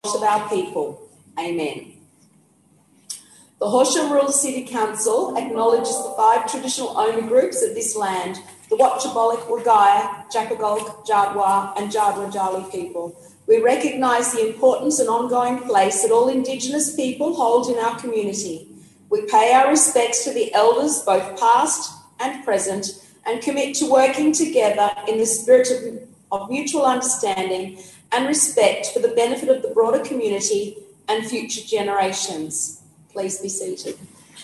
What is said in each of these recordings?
of our people. Amen. The Horsham Rural City Council acknowledges the 5 traditional owner groups of this land, the Watchabolik, Wagaya, Jacagolk, Jadwa and Jadwa Jali people. We recognise the importance and ongoing place that all Indigenous people hold in our community. We pay our respects to the elders, both past and present, and commit to working together in the spirit of mutual understanding and respect for the benefit of the broader community and future generations. Please be seated.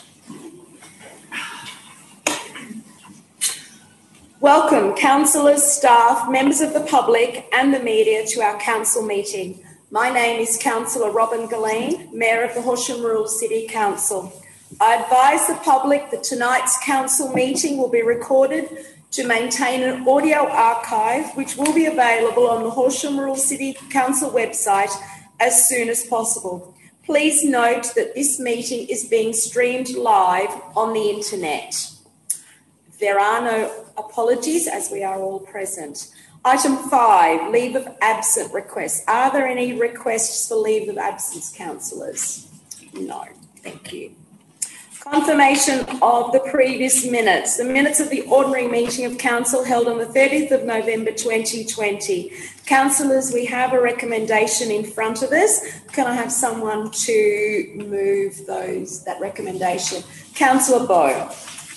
Welcome, councillors, staff, members of the public and the media to our council meeting. My name is Councillor Robin Galeen, Mayor of the Horsham Rural City Council. I advise the public that tonight's council meeting will be recorded to maintain an audio archive which will be available on the Horsham Rural City Council website as soon as possible. Please note that this meeting is being streamed live on the internet. There are no apologies as we are all present. Item 5, leave of absence requests. Are there any requests for leave of absence, councillors? No, thank you. Confirmation of the previous minutes. The minutes of the ordinary meeting of council held on the 30th of November 2020. Councillors, we have a recommendation in front of us. Can I have someone to move that recommendation? Councillor Bowe.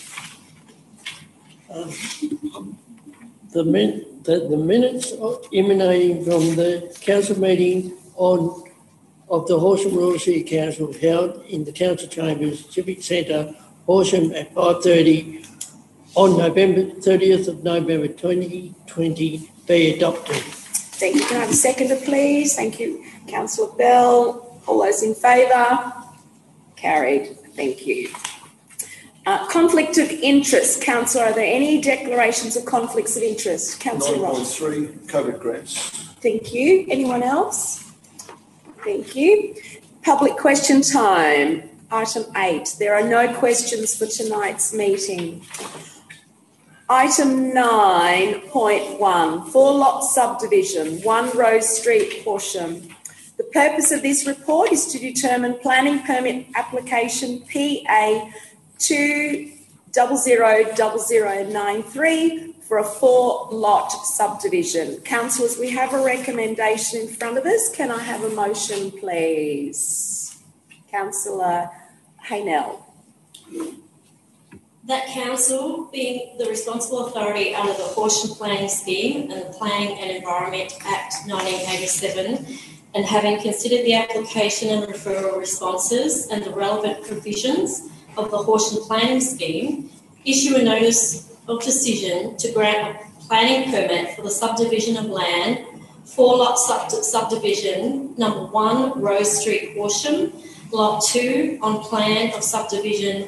The minutes emanating from the council meeting of the Horsham Rural City Council held in the council chambers, Civic Centre, Horsham at 5:30 on November 30th of November 2020 be adopted. Thank you. Can I have a seconder, please? Thank you. Councillor Bell. All those in favour? Carried. Thank you. Conflict of interest. Councillor, are there any declarations of conflicts of interest? Councillor Ross. 9.3, COVID grants. Thank you. Anyone else? Thank you. Public question time. Item 8. There are no questions for tonight's meeting. Item 9.1. 4-lot subdivision, 1 Rose Street, Horsham. The purpose of this report is to determine planning permit application PA 2000093 for a 4-lot subdivision. Councillors, we have a recommendation in front of us. Can I have a motion, please? Councillor Haynell. That council, being the responsible authority under the Horsham Planning Scheme and the Planning and Environment Act 1987, and having considered the application and referral responses and the relevant provisions of the Horsham Planning Scheme, issue a notice of decision to grant a planning permit for the subdivision of land, 4-lot subdivision, number 1, Rose Street, Horsham, lot 2 on plan of subdivision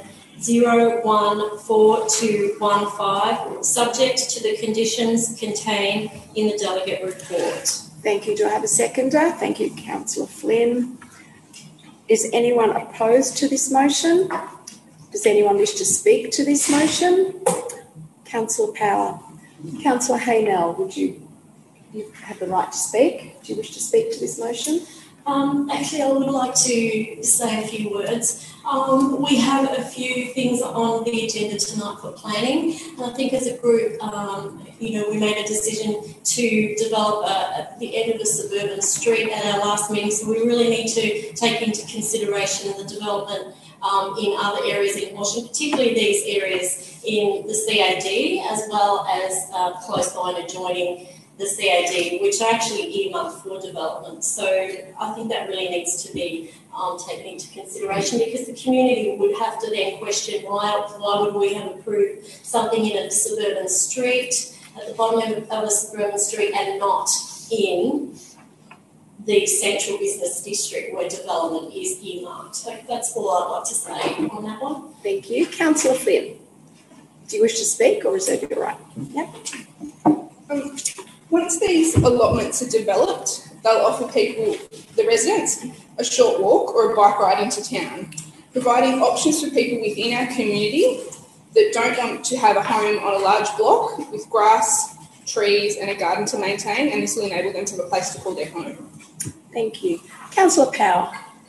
014215, subject to the conditions contained in the delegate report. Thank you. Do I have a seconder? Thank you, Councillor Flynn. Is anyone opposed to this motion? Does anyone wish to speak to this motion? Councillor Power. Councillor Haynell, would you have the right to speak? Do you wish to speak to this motion? Actually, I would like to say a few words. We have a few things on the agenda tonight for planning, and I think as a group, we made a decision to develop the end of a suburban street at our last meeting, so we really need to take into consideration the development in other areas in Horsham, particularly these areas in the CAD, as well as close by and adjoining the CAD, which are actually earmarked for development. So I think that really needs to be taken into consideration, because the community would have to then question why would we have approved something in a suburban street, at the bottom of a suburban street, and not in the central business district where development is earmarked. So that's all I'd like to say on that one. Thank you. Councillor Flynn, do you wish to speak or reserve your right? Yep. Once these allotments are developed, they'll offer people, the residents, a short walk or a bike ride into town, providing options for people within our community that don't want to have a home on a large block with grass, trees and a garden to maintain, and this will enable them to have a place to call their home. Thank you. Councillor Powell.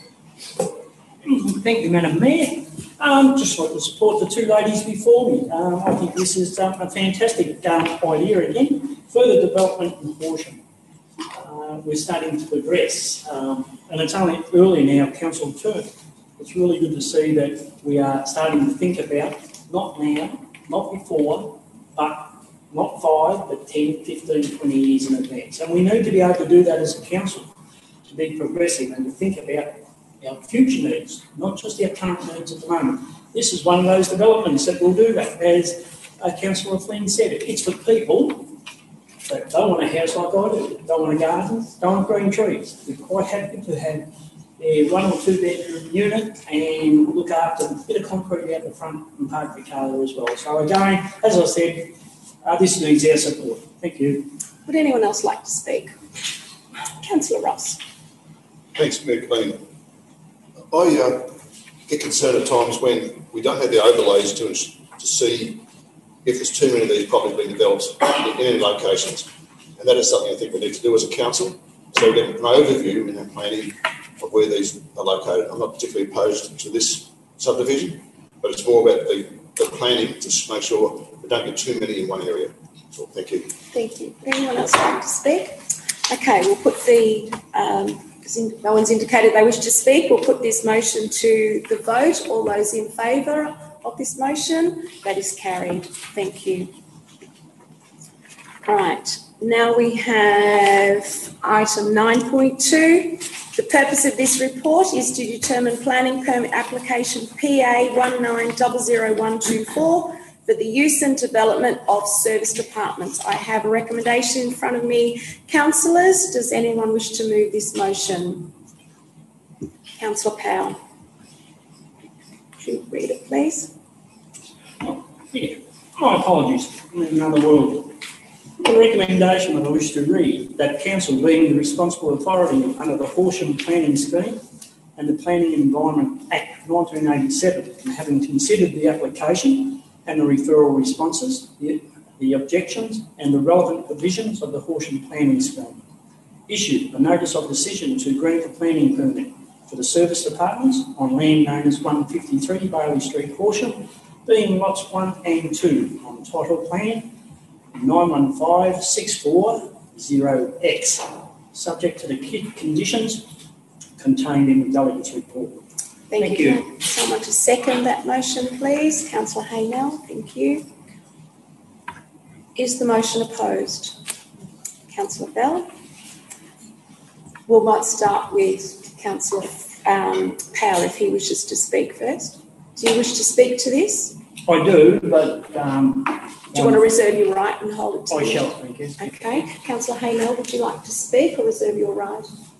Thank you, Madam Mayor. Just like to support the two ladies before me. I think this is a fantastic idea again. Further development in Horsham. We're starting to progress, and it's only early in our council term. It's really good to see that we are starting to think about, not now, not before, but not 5, but 10, 15, 20 years in advance. And we need to be able to do that as a council, to be progressive and to think about our future needs, not just our current needs at the moment. This is one of those developments that will do that. As Councillor Flynn said, it's for people that don't want a house like I do, don't want a garden, don't want green trees. We're quite happy to have a 1 or 2 bedroom unit and look after a bit of concrete out the front and park the car there as well. So again, as I said, this needs our support. Thank you. Would anyone else like to speak? Councillor Ross. Thanks, Mayor Clean. I get concerned at times when we don't have the overlays to see if there's too many of these properties being developed in any locations. And that is something I think we need to do as a council. So we get an overview in our planning of where these are located. I'm not particularly opposed to this subdivision, but it's more about the planning to make sure we don't get too many in one area. So thank you. Thank you. Would anyone else like to speak? Okay, we'll put the, because no one's indicated they wish to speak, we'll put this motion to the vote. All those in favour of this motion? That is carried. Thank you. All right. Now we have item 9.2. The purpose of this report is to determine planning permit application PA 1900124 for the use and development of service departments. I have a recommendation in front of me. Councillors, does anyone wish to move this motion? Councillor Powell. Could you read it, please? Yeah. My apologies. I'm in another world. The recommendation that I wish to read, that Council, being the responsible authority under the Horsham Planning Scheme and the Planning Environment Act 1987, and having considered the application and the referral responses, the objections and the relevant provisions of the Horsham Planning Scheme, issued a notice of decision to grant the planning permit for the service departments on land known as 153 Bailey Street, Horsham, being lots 1 and 2 on title plan 915640X, subject to the conditions contained in the delegate's report. Thank you. Someone to second that motion, please. Councillor Haynell, thank you. Is the motion opposed? Councillor Bell? We might start with Councillor Powell if he wishes to speak first. Do you wish to speak to this? I do, but... do you want to reserve your right and hold it to I shall, thank you. Okay. Councillor Haynell, would you like to speak or reserve your right?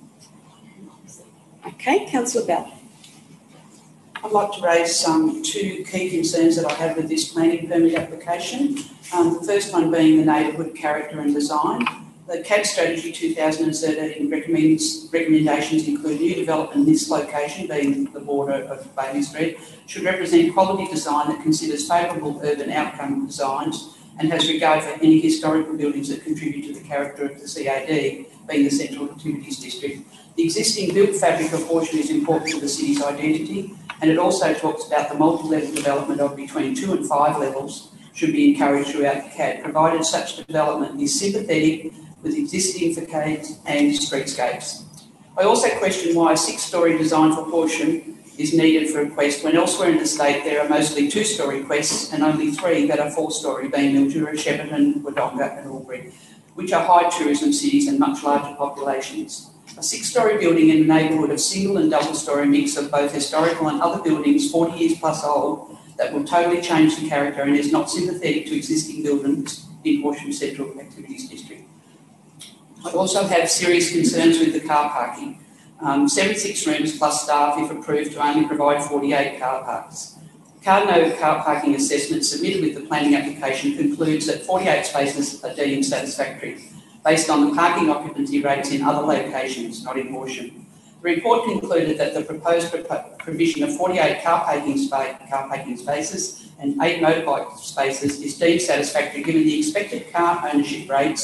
Okay. Councillor Bell. I'd like to raise two key concerns that I have with this planning permit application. The first one being the neighbourhood character and design. The CAD Strategy 2013 recommendations include new development in this location, being the border of Bailey Street, should represent quality design that considers favourable urban outcome designs and has regard for any historical buildings that contribute to the character of the CAD, being the Central Activities District. The existing built fabric of Horsham is important to the city's identity, and it also talks about the multi-level development of between 2 and 5 levels should be encouraged throughout the CAD, provided such development is sympathetic with existing facades and streetscapes. I also question why a 6-storey design for Horsham is needed for a quest when elsewhere in the state there are mostly 2-storey quests and only 3 that are 4-storey, being Mildura, Shepparton, Wodonga and Albury, which are high tourism cities and much larger populations. A 6-storey building in a neighbourhood of single and double-storey mix of both historical and other buildings 40 years plus old that will totally change the character and is not sympathetic to existing buildings in Horsham Central Activities District. I also have serious concerns with the car parking. 76 rooms plus staff if approved to only provide 48 car parks. Cardno car parking assessment submitted with the planning application concludes that 48 spaces are deemed satisfactory, based on the parking occupancy rates in other locations, not in Horsham. The report concluded that the proposed provision of 48 car parking spaces and 8 motorbike spaces is deemed satisfactory given the expected car ownership rates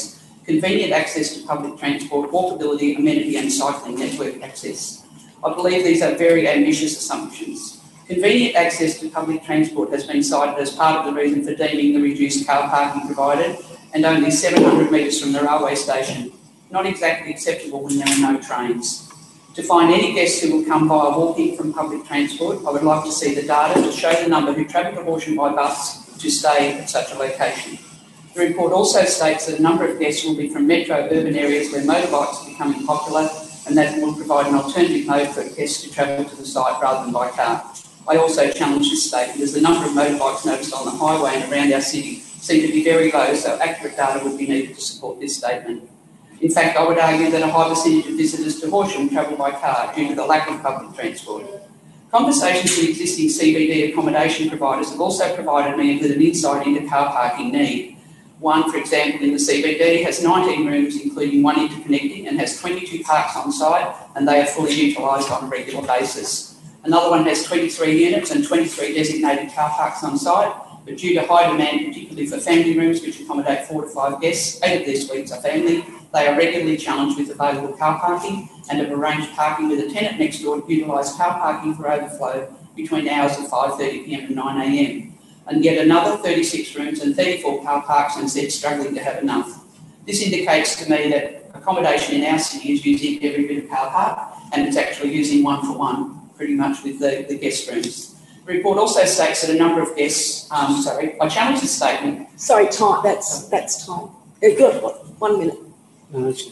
convenient access to public transport, walkability, amenity and cycling network access. I believe these are very ambitious assumptions. Convenient access to public transport has been cited as part of the reason for deeming the reduced car parking provided and only 700 metres from the railway station. Not exactly acceptable when there are no trains. To find any guests who will come via walking from public transport, I would like to see the data to show the number who travel to Horsham by bus to stay at such a location. The report also states that a number of guests will be from metro urban areas where motorbikes are becoming popular and that will provide an alternative mode for guests to travel to the site rather than by car. I also challenge this statement as the number of motorbikes noticed on the highway and around our city seem to be very low, so accurate data would be needed to support this statement. In fact, I would argue that a high percentage of visitors to Horsham travel by car due to the lack of public transport. Conversations with existing CBD accommodation providers have also provided me with an insight into car parking need. One, for example, in the CBD has 19 rooms, including one interconnecting, and has 22 parks on site, and they are fully utilised on a regular basis. Another one has 23 units and 23 designated car parks on site, but due to high demand, particularly for family rooms, which accommodate 4 to 5 guests, 8 of these suites are family, they are regularly challenged with available car parking and have arranged parking with a tenant next door to utilise car parking for overflow between hours of 5:30pm and 9am. And yet another 36 rooms and 34 car parks and said struggling to have enough. This indicates to me that accommodation in our city is using every bit of car park and it's actually using one for one, pretty much with the guest rooms. The report also states that a number of guests, I challenge this statement. Sorry, time, that's time. You've got what, 1 minute? No, it's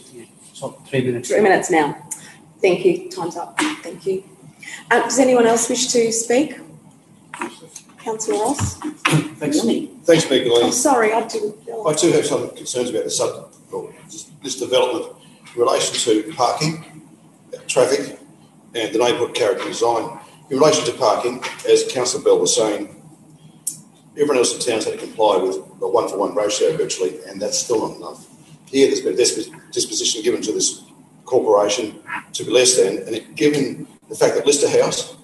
3 minutes. 3 minutes now. Thank you. Time's up. Thank you. Does anyone else wish to speak? Councillor Ross? Thanks, Mayor Galleen. Oh, sorry, I didn't. I too have some concerns about this development in relation to parking, traffic and the neighbourhood character design. In relation to parking, as Councillor Bell was saying, everyone else in town's had to comply with a 1-for-1 ratio virtually, and that's still not enough. Here there's been a disposition given to this corporation to be less than, and given the fact that Lister House,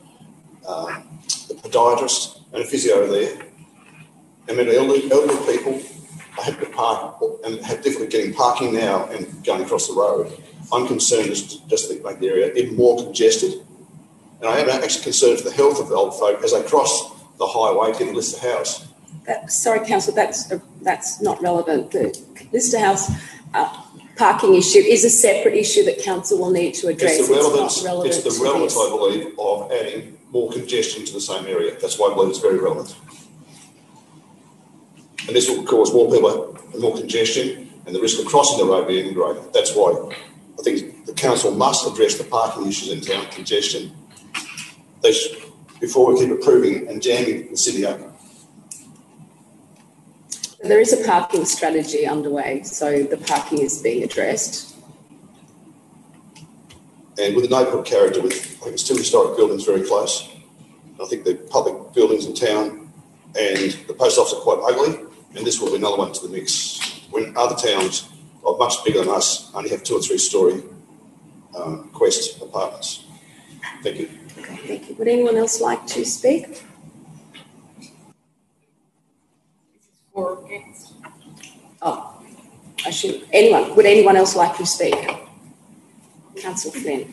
the podiatrist and a physio there, and then elderly people are having to park and have difficulty getting parking now and going across the road. I'm concerned just to make the area even more congested. And I am actually concerned for the health of the old folk as they cross the highway to the Lister House. Sorry, Councillor, that's not relevant. The Lister House parking issue is a separate issue that Council will need to address. It's the relevance, it's I believe, of adding more congestion to the same area. That's why I believe it's very relevant. And this will cause more people and more congestion, and the risk of crossing the road being even greater. That's why I think the Council must address the parking issues in town, congestion, before we keep approving and jamming the city up. There is a parking strategy underway, so the parking is being addressed. And with the neighbourhood character, I think it's 2 historic buildings very close. I think the public buildings in town and the post office are quite ugly, and this will be another one to the mix. When other towns are much bigger than us only have 2 or 3 story Quest apartments. Thank you. Okay, thank you. Would anyone else like to speak? Or against? Oh, anyone? Would anyone else like to speak? Councillor Flynn.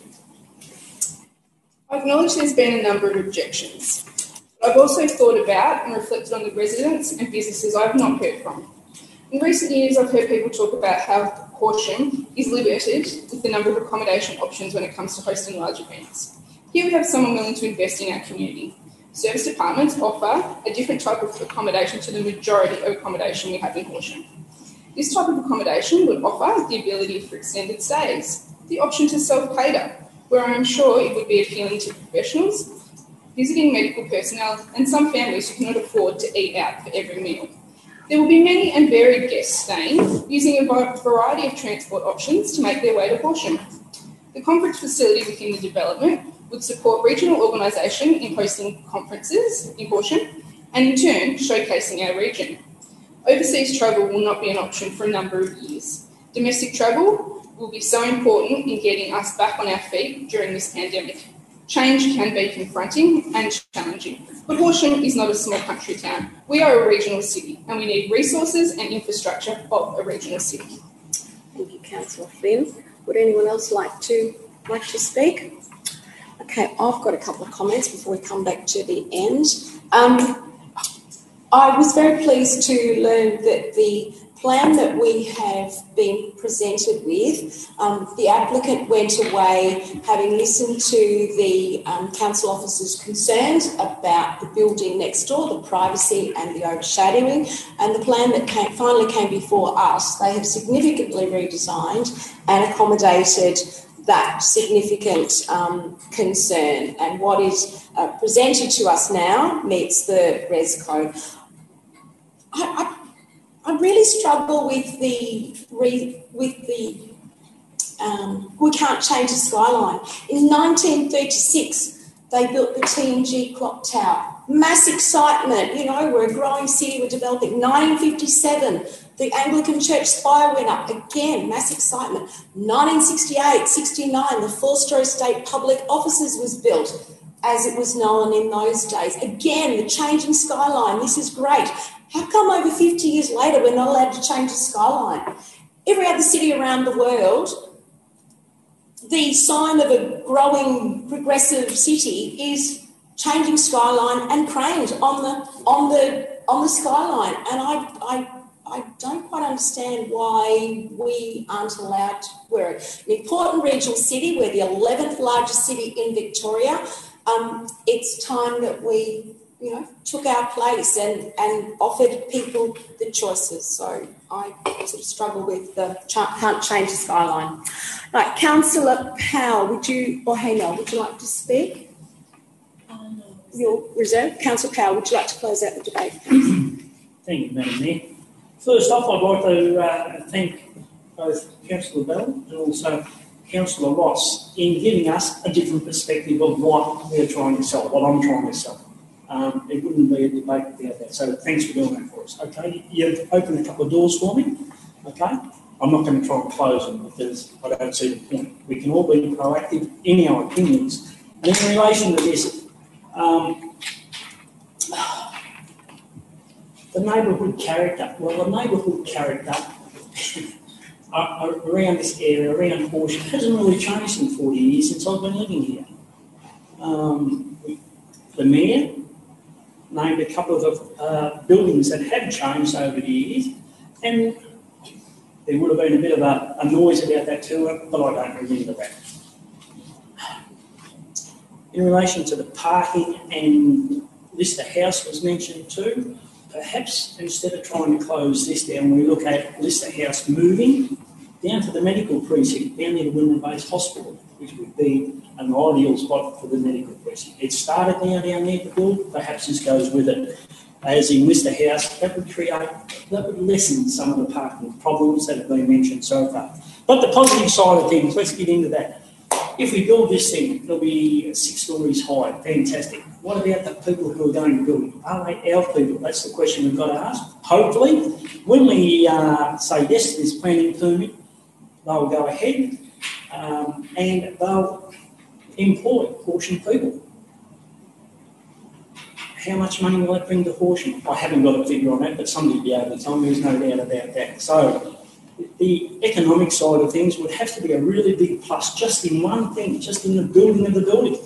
I acknowledge there's been a number of objections. But I've also thought about and reflected on the residents and businesses I've not heard from. In recent years, I've heard people talk about how Horsham is limited with the number of accommodation options when it comes to hosting large events. Here we have someone willing to invest in our community. Service departments offer a different type of accommodation to the majority of accommodation we have in Horsham. This type of accommodation would offer the ability for extended stays, the option to self-cater, where I am sure it would be appealing to professionals, visiting medical personnel, and some families who cannot afford to eat out for every meal. There will be many and varied guests staying, using a variety of transport options to make their way to Horsham. The conference facility within the development would support regional organisation in hosting conferences in Horsham and in turn showcasing our region. Overseas travel will not be an option for a number of years. Domestic travel will be so important in getting us back on our feet during this pandemic. Change can be confronting and challenging, but Horsham is not a small country town. We are a regional city and we need resources and infrastructure of a regional city. Thank you, Councillor Flynn. Would anyone else like to speak? Okay, I've got a couple of comments before we come back to the end. I was very pleased to learn that the plan that we have been presented with, the applicant went away having listened to the council officers' concerns about the building next door, the privacy and the overshadowing, and the plan that finally came before us, they have significantly redesigned and accommodated that significant concern, and what is presented to us now meets the Res Code. I really struggle with we can't change the skyline. In 1936, they built the TNG clock tower. Mass excitement, you know, we're a growing city, we're developing. 1957, the Anglican Church spire went up. Again, mass excitement. 1968, 69, the four-story state public offices was built, as it was known in those days. Again, the changing skyline, this is great. How come over 50 years later we're not allowed to change the skyline? Every other city around the world, the sign of a growing progressive city is changing skyline and cranes on the skyline. And I don't quite understand why we aren't allowed to. We're an important regional city. We're the 11th largest city in Victoria. It's time that we, you know, took our place and offered people the choices. So I sort of struggle with the can't change the skyline. Right, Councillor Powell, would you like to speak? No. You're reserved. Councillor Powell, would you like to close out the debate? Thank you, Madam Mayor. First off, I'd like to thank both Councillor Bell and also Councillor Ross in giving us a different perspective of what we're trying to sell, what I'm trying to sell. It wouldn't be a debate without that. So thanks for doing that for us. Okay, you've opened a couple of doors for me. Okay, I'm not going to try and close them because I don't see the point. We can all be proactive in our opinions. And in relation to this, the neighbourhood character. Well, the neighbourhood character around this area, around Horsham, hasn't really changed in 40 years since I've been living here. The Mayor named a couple of buildings that have changed over the years, and there would have been a bit of a noise about that too, but I don't remember that. In relation to the parking and Lister House was mentioned too, perhaps instead of trying to close this down, we look at Lister House moving down to the medical precinct, down near the Wimmera Base Hospital, which would be an ideal spot for the medical precinct. It started down there to build, perhaps this goes with it. As in Lister House, that would lessen some of the parking problems that have been mentioned so far. But the positive side of things, let's get into that. If we build this thing, it'll be 6 stories high, fantastic. What about the people who are going to build it? Are they our people? That's the question we've got to ask. Hopefully, when we say yes to this planning permit, they'll go ahead and they'll employ Horsham people. How much money will that bring to Horsham? I haven't got a figure on that, but somebody will be able to tell me, there's no doubt about that. So the economic side of things would have to be a really big plus just in one thing, just in the building of the building.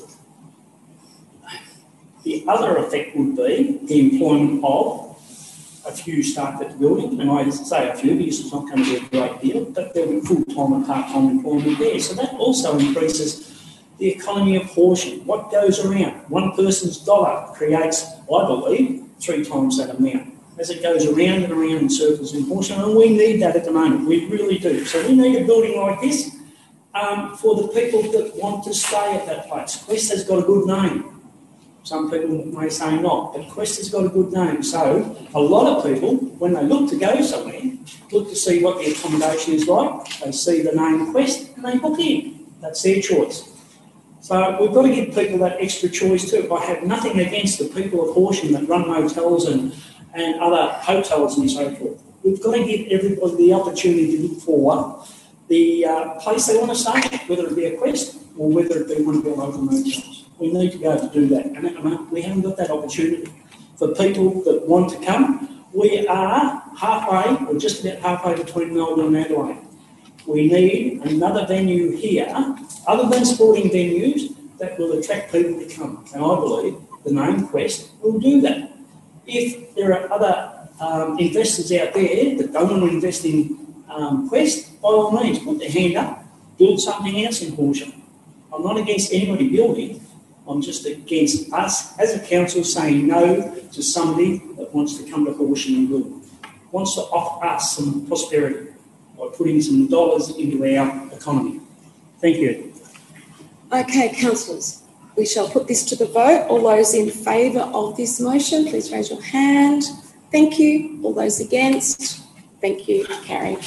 The other effect would be the employment of a few staff at the building, and I say a few because it's not going to be a great deal, but there'll be full-time and part-time employment there. So that also increases the economy of Horsham. What goes around? One person's dollar creates, I believe, 3 times that amount as it goes around and around in circles in Horsham, and we need that at the moment. We really do. So we need a building like this for the people that want to stay at that place. Quest has got a good name. Some people may say not, but Quest has got a good name. So a lot of people, when they look to go somewhere, look to see what the accommodation is like, they see the name Quest and they book in. That's their choice. So we've got to give people that extra choice too. I have nothing against the people of Horsham that run motels and other hotels and so forth. We've got to give everybody the opportunity to look for the place they want to stay, whether it be a Quest or whether it be one of our local motels. We need to go to do that. And at the moment, we haven't got that opportunity. For people that want to come, we are halfway, or just about halfway between Melbourne and Adelaide. we need another venue here, other than sporting venues, that will attract people to come. And I believe the name Quest will do that. If there are other investors out there that don't want to invest in Quest, by all means, put their hand up, build something else in Horsham. I'm not against anybody building. I'm just against us as a council saying no to somebody that wants to come to Horsham and build, wants to offer us some prosperity by putting some dollars into our economy. Thank you. Okay, councillors, we shall put this to the vote. All those in favour of this motion, please raise your hand. Thank you. All those against? Thank you. Carried.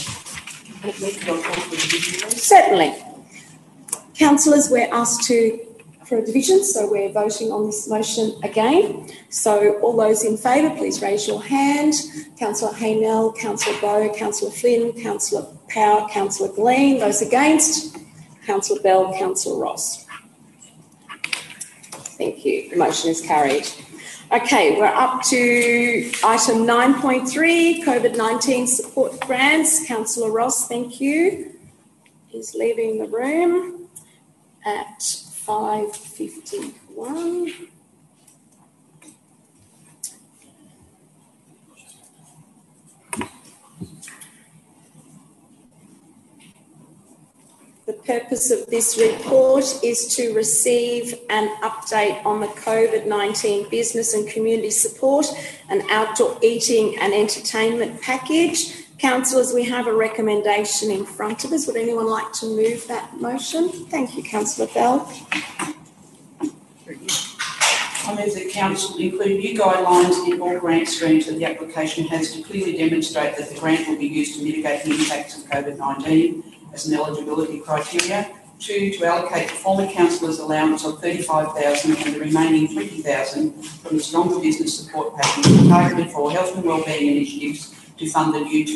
Certainly. Councillors, we're asked for a division, so we're voting on this motion again. So all those in favour, please raise your hand. Councillor Haynell, Councillor Bowe, Councillor Flynn, Councillor Power, Councillor Gleen. Those against? Councillor Bell, Councillor Ross. Thank you. The motion is carried. Okay, we're up to item 9.3, COVID-19 support grants. Councillor Ross, thank you. He's leaving the room at 5:51. The purpose of this report is to receive an update on the COVID-19 business and community support and outdoor eating and entertainment package. Councillors, we have a recommendation in front of us. Would anyone like to move that motion? Thank you, Councillor Bell. I move that Council include new guidelines in all grant streams that the application has to clearly demonstrate that the grant will be used to mitigate the impacts of COVID-19 as an eligibility criteria. 2, to allocate the former councillor's allowance of $35,000 and the remaining $20,000 from the Stronger Business Support Package targeted for health and wellbeing initiatives to fund the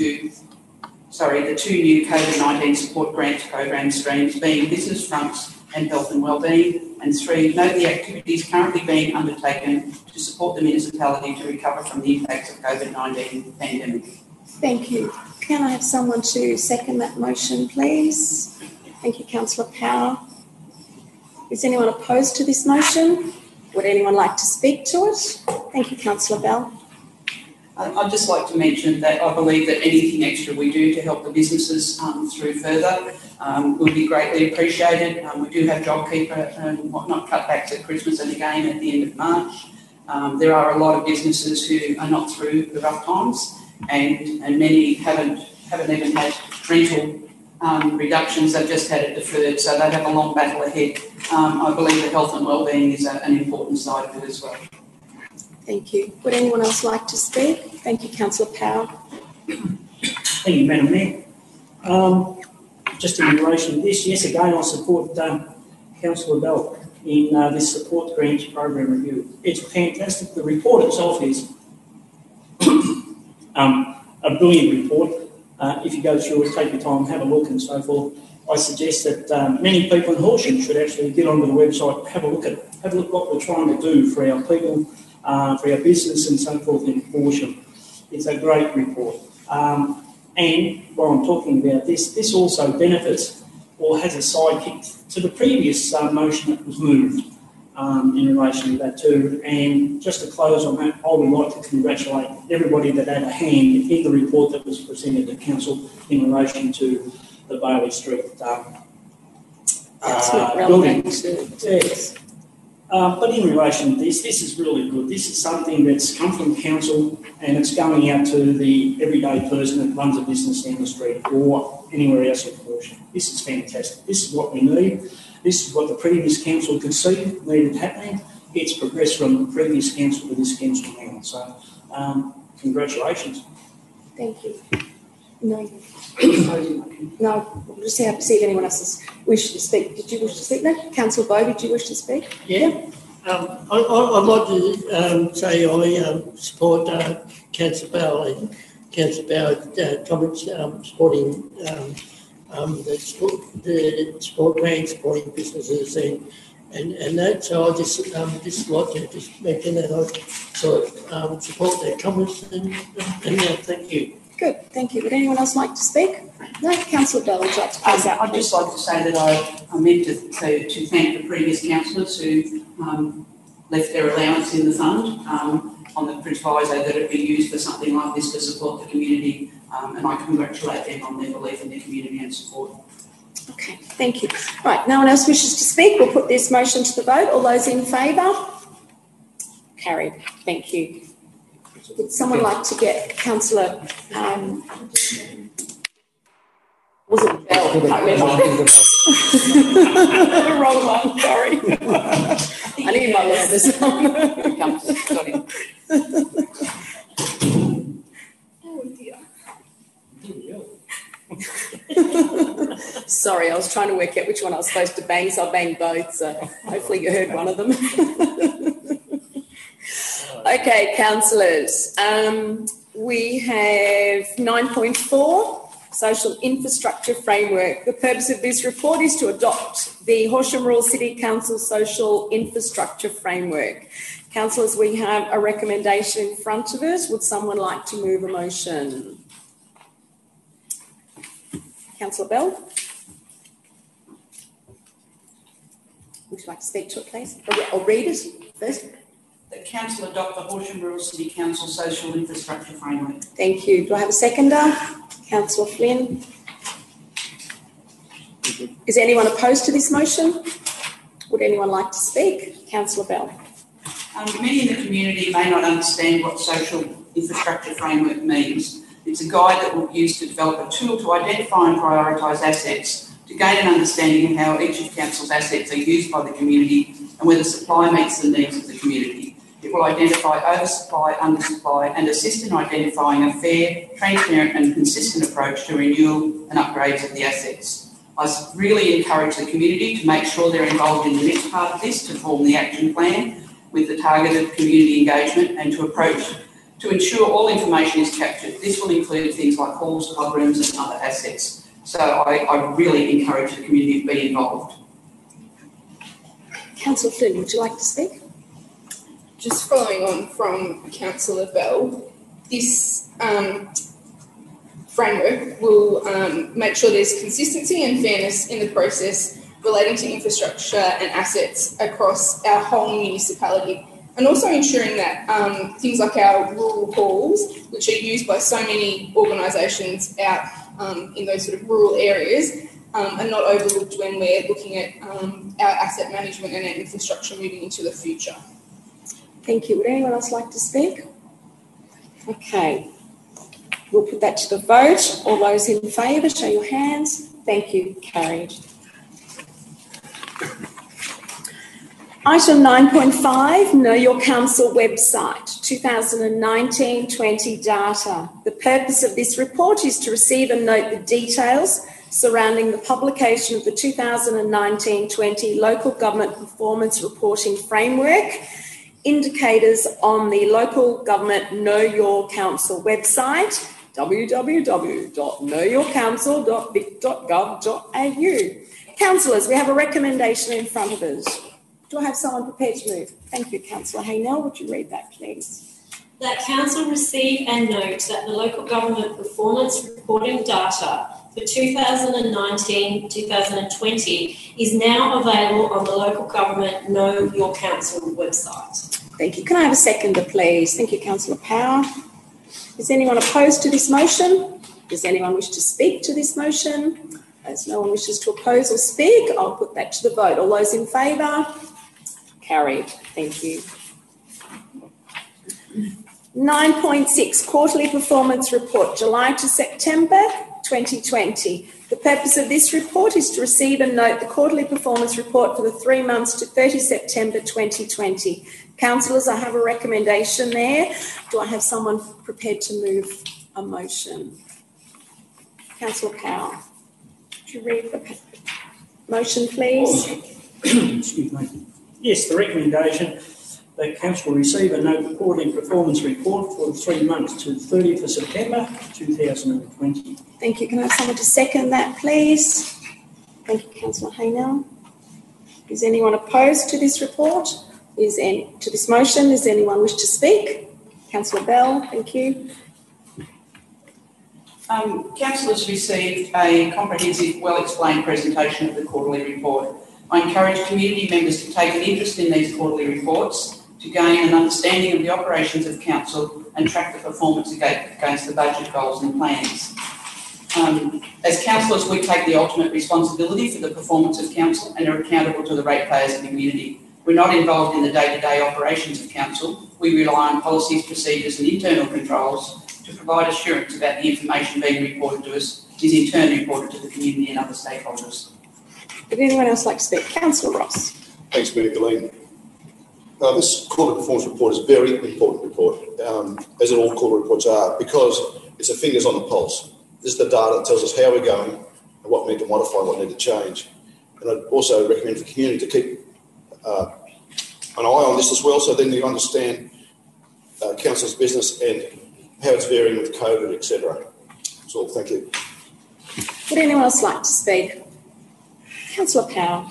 two new COVID-19 support grants program streams, being business fronts and health and wellbeing. And 3, note the activities currently being undertaken to support the municipality to recover from the impacts of COVID-19 pandemic. Thank you. Can I have someone to second that motion, please? Thank you, Councillor Power. Is anyone opposed to this motion? Would anyone like to speak to it? Thank you, Councillor Bell. I'd just like to mention that I believe that anything extra we do to help the businesses through further will be greatly appreciated. We do have JobKeeper and whatnot cutbacks at Christmas and again at the end of March. There are a lot of businesses who are not through the rough times, and many haven't even had rental reductions. They've just had it deferred, so they have a long battle ahead. I believe that health and wellbeing is an important side of it as well. Thank you. Would anyone else like to speak? Thank you, Councillor Power. Thank you, Madam Mayor. Just in relation to this, yes, again, I support Councillor Bell in this support grants program review. It's fantastic. The report itself is a brilliant report. If you go through it, take your time, have a look and so forth. I suggest that many people in Horsham should actually get onto the website, have a look at it, have a look at what we're trying to do for our people, for our business and so forth in Horsham. It's a great report. And while I'm talking about this, this also benefits or has a sidekick to the previous motion that was moved in relation to that too. And just to close on that, I would like to congratulate everybody that had a hand in the report that was presented to Council in relation to the Bailey Street building. Yes. But in relation to this is really good. This is something that's come from Council and it's going out to the everyday person that runs a business down the street or anywhere else in Horsham. This is fantastic. This is what we need. This is what the previous Council could see needed happening. It's progressed from the previous Council to this Council now. So, congratulations. Thank you. No, we'll just have to see if anyone else wishes to speak. Did you wish to speak now? Councillor Bowe, did you wish to speak? Yeah. I'd like to say I support Councillor Bell and Councillor Bell's comments supporting the sport grants, supporting businesses and that. So I just like to just mention that I support their comments and thank you. Good, thank you. Would anyone else like to speak? No, Councillor Bell, would you like to close that? I'd just like to say that I meant to thank the previous councillors who left their allowance in the fund on the proviso that it be used for something like this to support the community, and I congratulate them on their belief in the community and support. Okay, thank you. Right, no one else wishes to speak. We'll put this motion to the vote. All those in favour? Carried. Thank you. Would someone like to get Councillor, was it Bell? I can't remember. Wrong one, sorry. I need my letters. Oh dear. Sorry, I was trying to work out which one I was supposed to bang, so I banged both, so hopefully you heard one of them. Okay, councillors, we have 9.4, Social Infrastructure Framework. The purpose of this report is to adopt the Horsham Rural City Council Social Infrastructure Framework. Councillors, we have a recommendation in front of us. Would someone like to move a motion? Councillor Bell? Would you like to speak to it, please? Or read it first? The council adopt the Horsham Rural City Council Social Infrastructure Framework. Thank you. Do I have a seconder? Councillor Flynn. Is anyone opposed to this motion? Would anyone like to speak? Councillor Bell. Many in the community may not understand what social infrastructure framework means. It's a guide that will be used to develop a tool to identify and prioritise assets, to gain an understanding of how each of council's assets are used by the community and whether supply meets the needs of the community. It will identify oversupply, undersupply and assist in identifying a fair, transparent and consistent approach to renewal and upgrades of the assets. I really encourage the community to make sure they're involved in the next part of this to form the action plan with the targeted community engagement and to ensure all information is captured. This will include things like halls, club rooms and other assets. So I really encourage the community to be involved. Councillor Flynn, would you like to speak? Just following on from Councillor Bell, this framework will make sure there's consistency and fairness in the process relating to infrastructure and assets across our whole municipality, and also ensuring that things like our rural halls, which are used by so many organisations out in those sort of rural areas, are not overlooked when we're looking at our asset management and our infrastructure moving into the future. Thank you. Would anyone else like to speak? Okay. We'll put that to the vote. All those in favour, show your hands. Thank you. Carried. Item 9.5, Know Your Council website, 2019-20 data. The purpose of this report is to receive and note the details surrounding the publication of the 2019-20 Local Government Performance Reporting Framework, indicators on the Local Government Know Your Council website, www.knowyourcouncil.vic.gov.au. Councillors, we have a recommendation in front of us. Do I have someone prepared to move? Thank you, Councillor Haynell. Would you read that, please? That Council receive and note that the local government performance reporting data for 2019-2020 is now available on the Local Government Know Your Council website. Thank you. Can I have a seconder, please? Thank you, Councillor Power. Is anyone opposed to this motion? Does anyone wish to speak to this motion? As no one wishes to oppose or speak, I'll put that to the vote. All those in favour? Carried. Thank you. 9.6, Quarterly Performance Report, July to September 2020. The purpose of this report is to receive and note the Quarterly Performance Report for the 3 months to 30 September 2020. Councillors, I have a recommendation there. Do I have someone prepared to move a motion? Councillor Power, would you read the motion, please? Excuse me. Yes, the recommendation that Council will receive and note the Quarterly Performance Report for the 3 months to 30th of September 2020. Thank you. Can I have someone to second that, please? Thank you, Councillor Haynell. Is anyone opposed to this report? To this motion? Does anyone wish to speak? Councillor Bell, thank you. Councillors received a comprehensive, well-explained presentation of the quarterly report. I encourage community members to take an interest in these quarterly reports to gain an understanding of the operations of council and track the performance against the budget goals and plans. As councillors, we take the ultimate responsibility for the performance of council and are accountable to the ratepayers of the community. We're not involved in the day-to-day operations of council. We rely on policies, procedures and internal controls to provide assurance about the information being reported to us is in turn reported to the community and other stakeholders. Would anyone else like to speak? Councillor Ross. Thanks, Mayor Galleen. This quarterly performance report is a very important report, as all quarterly reports are, because it's a fingers on the pulse. This is the data that tells us how we're going and what we need to modify, what we need to change. And I'd also recommend for the community to keep an eye on this as well, so then you understand council's business and how it's varying with COVID, etc. That's all. Thank you. Would anyone else like to speak? Councillor Powell.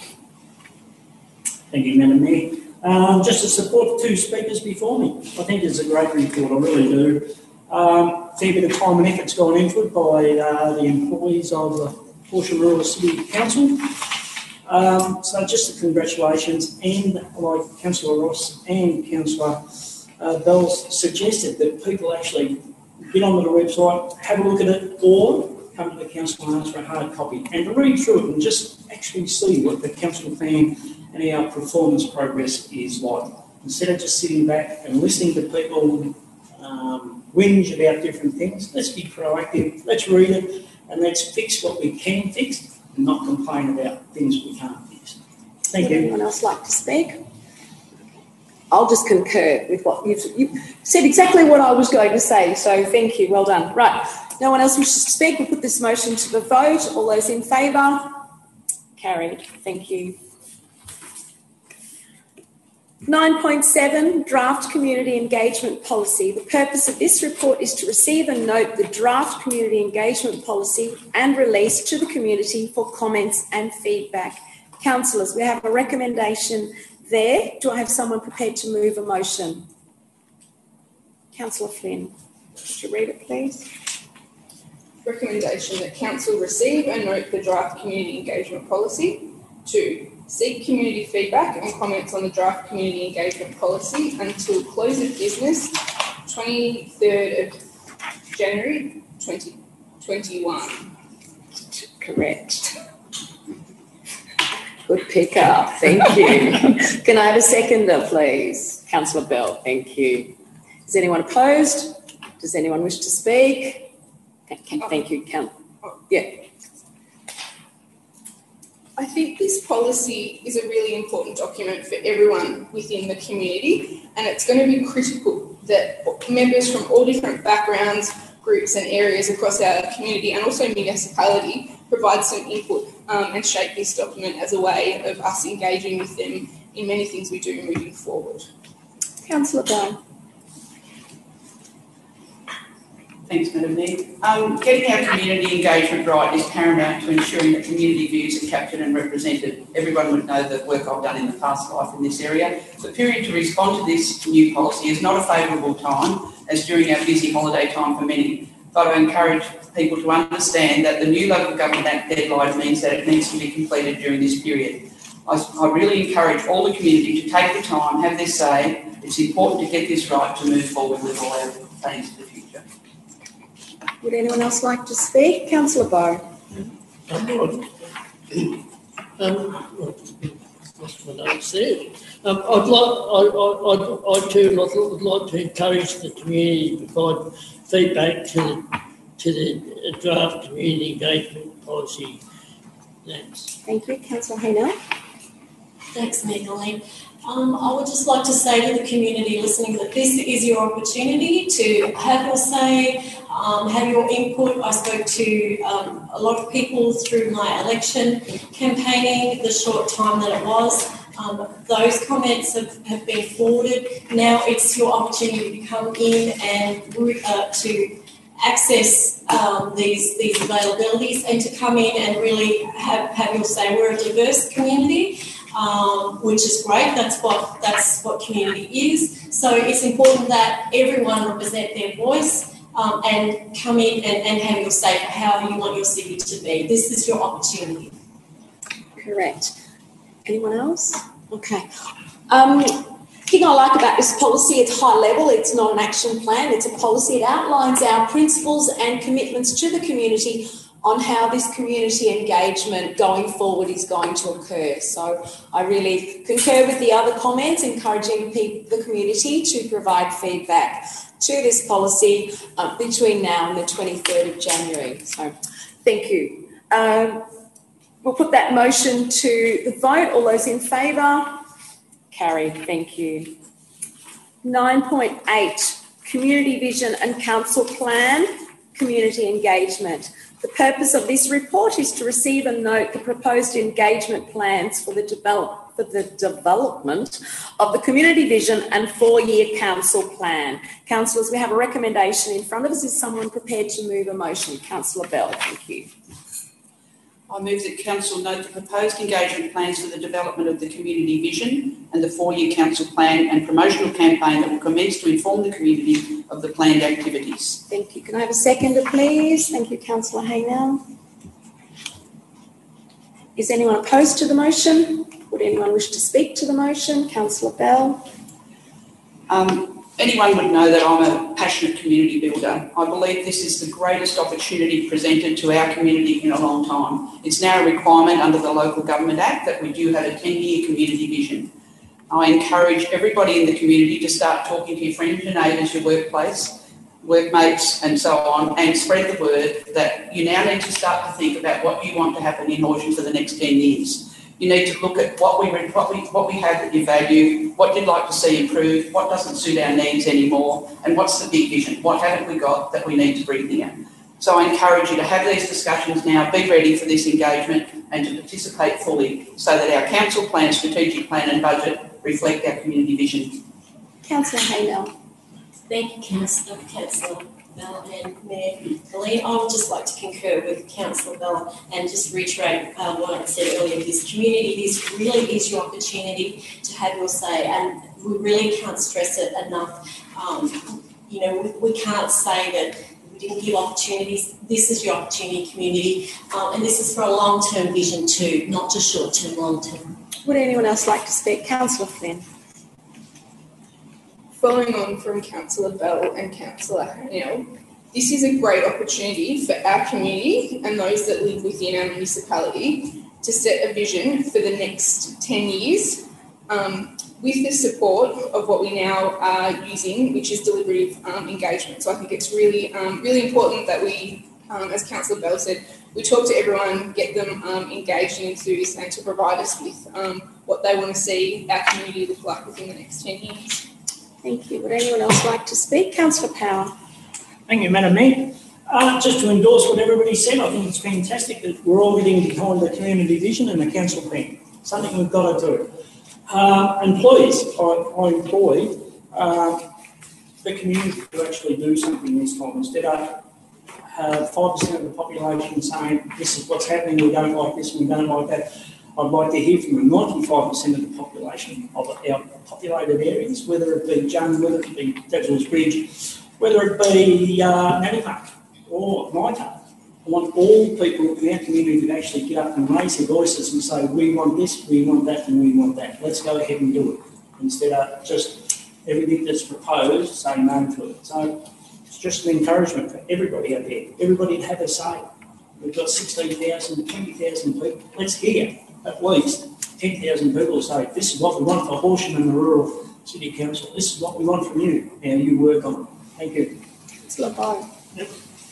Thank you, Madam Mayor. Just to support the two speakers before me, I think it's a great report, I really do. Fair bit of time and effort's gone into it by the employees of the Horsham Rural City Council. So just the congratulations, and like Councillor Ross and Councillor Bell suggested, that people actually get onto the website, have a look at it, or come to the council and ask for a hard copy and to read through it and just actually see what the council plan and our performance progress is like. Instead of just sitting back and listening to people whinge about different things, let's be proactive, let's read it, and let's fix what we can fix and not complain about things we can't fix. Thank you. Would anyone else like to speak? I'll just concur with what you've said, exactly what I was going to say, so thank you, well done. Right, no one else wishes to speak. We'll put this motion to the vote. All those in favour? Carried. Thank you. 9.7, Draft Community Engagement Policy. The purpose of this report is to receive and note the Draft Community Engagement Policy and release to the community for comments and feedback. Councillors, we have a recommendation there. Do I have someone prepared to move a motion? Councillor Flynn, could you read it, please? Recommendation that council receive and note the draft community engagement policy. 2, seek community feedback and comments on the draft community engagement policy until close of business 23rd of January 2021. Correct. Good pick up. Thank you. Can I have a seconder, please? Councillor Bell. Thank you. Is anyone opposed? Does anyone wish to speak? Thank you, Yeah. I think this policy is a really important document for everyone within the community, and it's going to be critical that members from all different backgrounds, groups and areas across our community and also municipality provide some input and shape this document as a way of us engaging with them in many things we do moving forward. Councillor Bell. Thanks, Madam Mayor. Getting our community engagement right is paramount to ensuring that community views are captured and represented. Everyone would know the work I've done in the past life in this area. The period to respond to this new policy is not a favourable time, as during our busy holiday time for many, but I encourage people to understand that the new Local Government Act deadline means that it needs to be completed during this period. I really encourage all the community to take the time, have their say. It's important to get this right to move forward with all our plans for the future. Would anyone else like to speak? Councillor Barr. That's what I said. I too would like to encourage the community to provide feedback to the draft community engagement policy. Thanks. Thank you. Councillor Haynell. Thanks, Magdalene. I would just like to say to the community listening that this is your opportunity to have your say, have your input. I spoke to a lot of people through my election campaigning, the short time that it was. Those comments have been forwarded. Now it's your opportunity to come in and to access these availabilities and to come in and really have your say. We're a diverse community. Which is great. That's what community is. So it's important that everyone represent their voice and come in and have your say for how you want your city to be. This is your opportunity. Correct. Anyone else? Okay. The thing I like about this policy, it's high level, it's not an action plan, it's a policy. It outlines our principles and commitments to the community on how this community engagement going forward is going to occur. So I really concur with the other comments, encouraging the community to provide feedback to this policy between now and the 23rd of January. So thank you. We'll put that motion to the vote. All those in favour? Carried. Thank you. 9.8, Community Vision and Council Plan, Community Engagement. The purpose of this report is to receive and note the proposed engagement plans for the development of the Community Vision and 4-year Council Plan. Councillors, we have a recommendation in front of us. Is someone prepared to move a motion? Councillor Bell, thank you. I move that Council note the proposed engagement plans for the development of the Community Vision and the 4-year Council Plan and promotional campaign that will commence to inform the community of the planned activities. Thank you. Can I have a seconder, please? Thank you, Councillor Haynell. Is anyone opposed to the motion? Would anyone wish to speak to the motion? Councillor Bell. Anyone would know that I'm a passionate community builder. I believe this is the greatest opportunity presented to our community in a long time. It's now a requirement under the Local Government Act that we do have a 10-year community vision. I encourage everybody in the community to start talking to your friends, your neighbours, your workplace, workmates and so on, and spread the word that you now need to start to think about what you want to happen in Horsham for the next 10 years. You need to look at what we have that you value, what you'd like to see improved, what doesn't suit our needs anymore, and what's the big vision? What haven't we got that we need to bring here? So I encourage you to have these discussions now, be ready for this engagement and to participate fully so that our council plan, strategic plan and budget reflect our community vision. Councillor Haynell. Thank you, Councillor Bell and Mayor Gillean. I would just like to concur with Councillor Bell and just reiterate what I said earlier. This community, this really is your opportunity to have your say, and we really can't stress it enough. We can't say that we didn't give opportunities. This is your opportunity, community, and this is for a long-term vision too, not just short-term, long-term. Would anyone else like to speak? Councillor Flynn. Following on from Councillor Bell and Councillor Haynell, this is a great opportunity for our community and those that live within our municipality to set a vision for the next 10 years with the support of what we now are using, which is deliberative engagement. So I think it's really, really important that we, as Councillor Bell said, we talk to everyone, get them engaged and enthused, and to provide us with what they want to see our community look like within the next 10 years. Thank you. Would anyone else like to speak? Councillor Power. Thank you, Madam Mayor. Just to endorse what everybody said, I think it's fantastic that we're all getting behind the community vision and the council plan. Something we've got to do. Employees, I employ the community to actually do something this time. Instead of 5% of the population saying this is what's happening, we don't like this, we don't like that. I'd like to hear from the 95% of the population of our populated areas, whether it be Jung, whether it be Devil's Bridge, whether it be Nanimak or Maita. I want all people in our community to actually get up and raise their voices and say, we want this, we want that, and we want that. Let's go ahead and do it, instead of just everything that's proposed, saying no to it. So it's just an encouragement for everybody out there, everybody to have a say. We've got 16,000, 20,000 people. Let's hear at least 10,000 people say, this is what we want for Horsham and the Rural City Council. This is what we want from you. Now you work on it. Thank you. It's Laboy. Yep.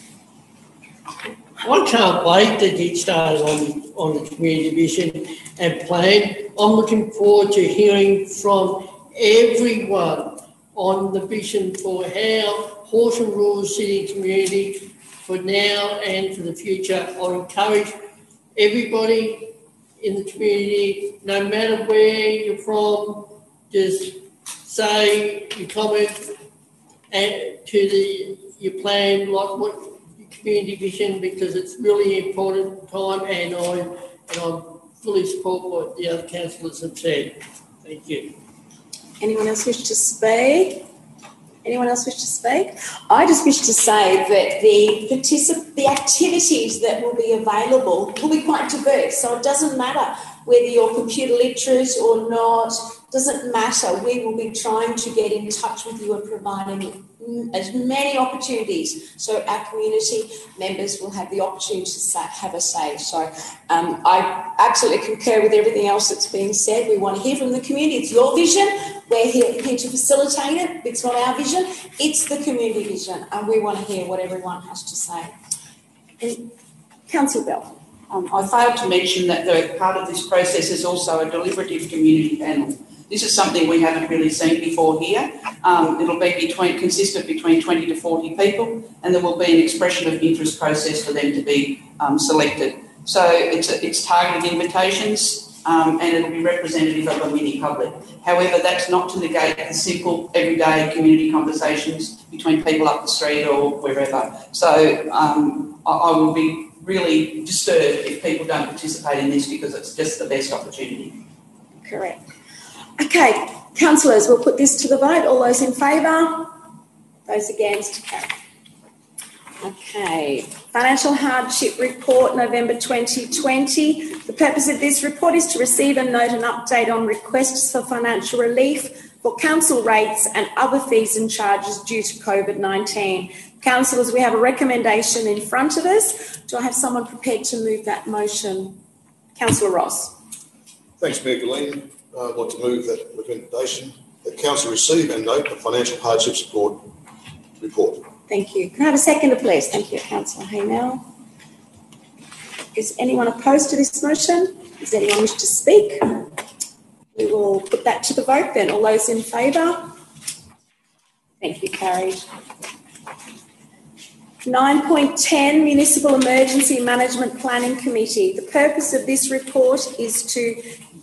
I can't wait to get started on the community vision and plan. I'm looking forward to hearing from everyone on the vision for how Horsham Rural City community for now and for the future. I encourage everybody in the community, no matter where you're from, just say your comment and to your plan, like what your community vision, because it's really important time, and I fully support what the other councillors have said. Thank you. Anyone else wish to speak? Anyone else wish to speak? I just wish to say that the activities that will be available will be quite diverse. So it doesn't matter whether you're computer literate or not. Doesn't matter. We will be trying to get in touch with you and providing as many opportunities so our community members will have the opportunity to have a say. So I absolutely concur with everything else that's being said. We want to hear from the community. It's your vision. We're here to facilitate it. It's not our vision. It's the community vision, and we want to hear what everyone has to say. And Councillor Bell. I failed to mention that part of this process is also a deliberative community panel. This is something we haven't really seen before here. It'll be consist of between 20 to 40 people, and there will be an expression of interest process for them to be selected. So it's targeted invitations, and it'll be representative of a mini public. However, that's not to negate the simple everyday community conversations between people up the street or wherever. So I will be really disturbed if people don't participate in this, because it's just the best opportunity. Correct. Okay, councillors, we'll put this to the vote. All those in favour? Those against? Carry. Okay, Financial Hardship Report, November 2020. The purpose of this report is to receive and note an update on requests for financial relief for council rates and other fees and charges due to COVID-19. Councillors, we have a recommendation in front of us. Do I have someone prepared to move that motion? Councillor Ross. Thanks, Mayor Galleen. I'd like to move that recommendation that council receive and note the financial hardship support report. Thank you. Can I have a seconder, please? Thank you, Councillor Haynell. Is anyone opposed to this motion? Does anyone wish to speak? We will put that to the vote then. All those in favour? Thank you, carried. 9.10 Municipal Emergency Management Planning Committee. The purpose of this report is to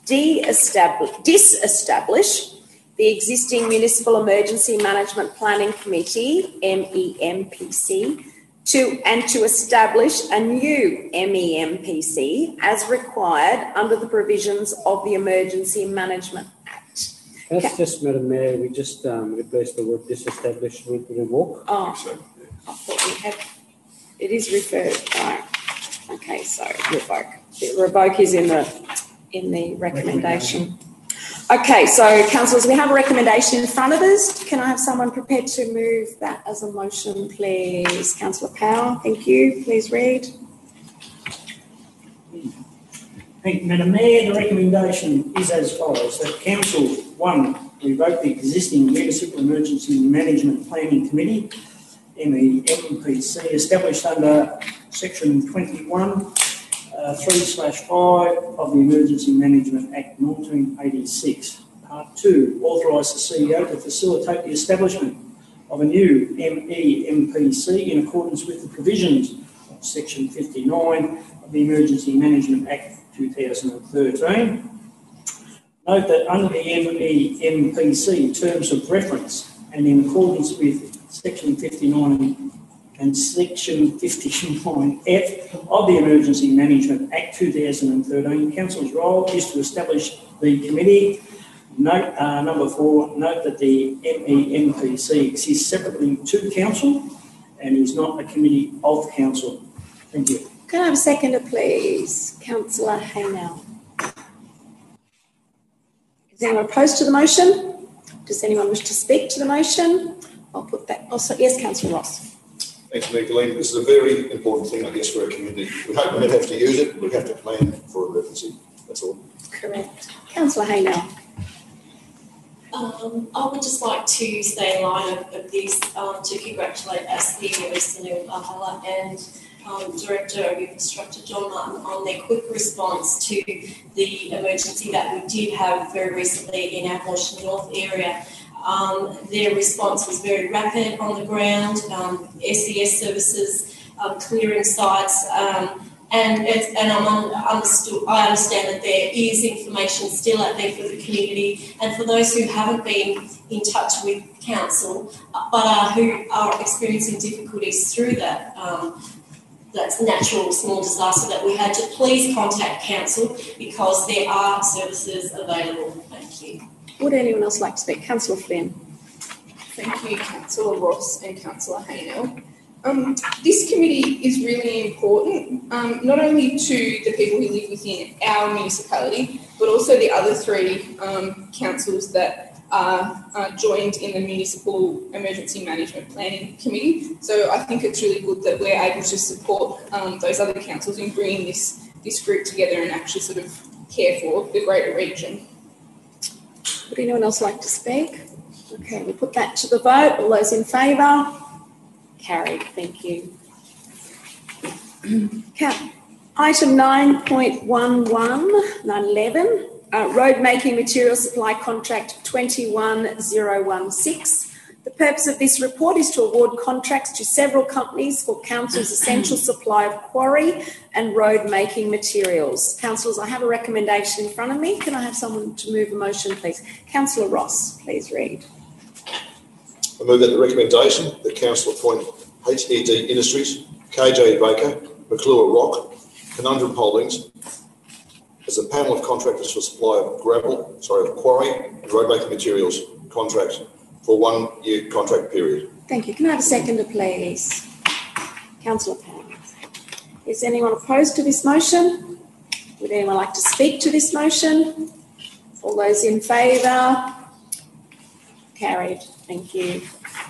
disestablish the existing Municipal Emergency Management Planning Committee, MEMPC, to establish a new MEMPC as required under the provisions of the Emergency Management Act. That's just, Madam Mayor, we just replaced the word disestablish with revoke. Oh, I thought we had, it is referred, right. Okay, so revoke. Revoke is in the recommendation. Okay, so councillors, we have a recommendation in front of us. Can I have someone prepared to move that as a motion, please? Councillor Powell, thank you. Please read. Thank you, Madam Mayor. The recommendation is as follows: that Council 1 revoke the existing Municipal Emergency Management Planning Committee, MEMPC, established under Section 21 3/5 of the Emergency Management Act 1986. Part 2, authorise the CEO to facilitate the establishment of a new MEMPC in accordance with the provisions of Section 59 of the Emergency Management Act 2013. Note that under the MEMPC terms of reference and in accordance with Section 59 and Section 59F of the Emergency Management Act 2013, Council's role is to establish the committee. Note number 4, note that the MEMPC exists separately to Council and is not a committee of Council. Thank you. Can I have a seconder, please? Councillor Haynell. Is anyone opposed to the motion? Does anyone wish to speak to the motion? I'll put that. Also, yes, Councillor Ross. Thanks, Mayor Galleen. This is a very important thing, I guess, for our community. We hope we don't have to use it. We have to plan for emergency. That's all. Correct. Councillor Haynell. I would just like to stay in line of this to congratulate our CEO, Sunil Bahala, and Director of Infrastructure, John Martin, on their quick response to the emergency that we did have very recently in our Horsham North area. Their response was very rapid on the ground, SES services, clearing sites, and I understand that there is information still out there for the community and for those who haven't been in touch with council, but who are experiencing difficulties through that. That's natural small disaster that we had to please contact council because there are services available. Thank you. Would anyone else like to speak? Councillor Flynn. Thank you, Councillor Ross and Councillor Haynell. This committee is really important, not only to the people who live within our municipality, but also the other three councils that are joined in the Municipal Emergency Management Planning Committee. So I think it's really good that we're able to support those other councils in bringing this group together and actually sort of care for the greater region. Would anyone else like to speak? Okay, we'll put that to the vote. All those in favour? Carried. Thank you. Item 9.11, road making material supply contract 21016. The purpose of this report is to award contracts to several companies for Council's essential supply of quarry and road making materials. Councillors, I have a recommendation in front of me. Can I have someone to move a motion, please? Councillor Ross, please read. I move that the recommendation that Council appoint HED Industries, KJ Baker, McClure Rock, Conundrum Holdings as a panel of contractors for supply of quarry and road making materials contract for 1 year contract period. Thank you. Can I have a seconder, please? Councillor Power. Is anyone opposed to this motion? Would anyone like to speak to this motion? All those in favour? Carried. Thank you.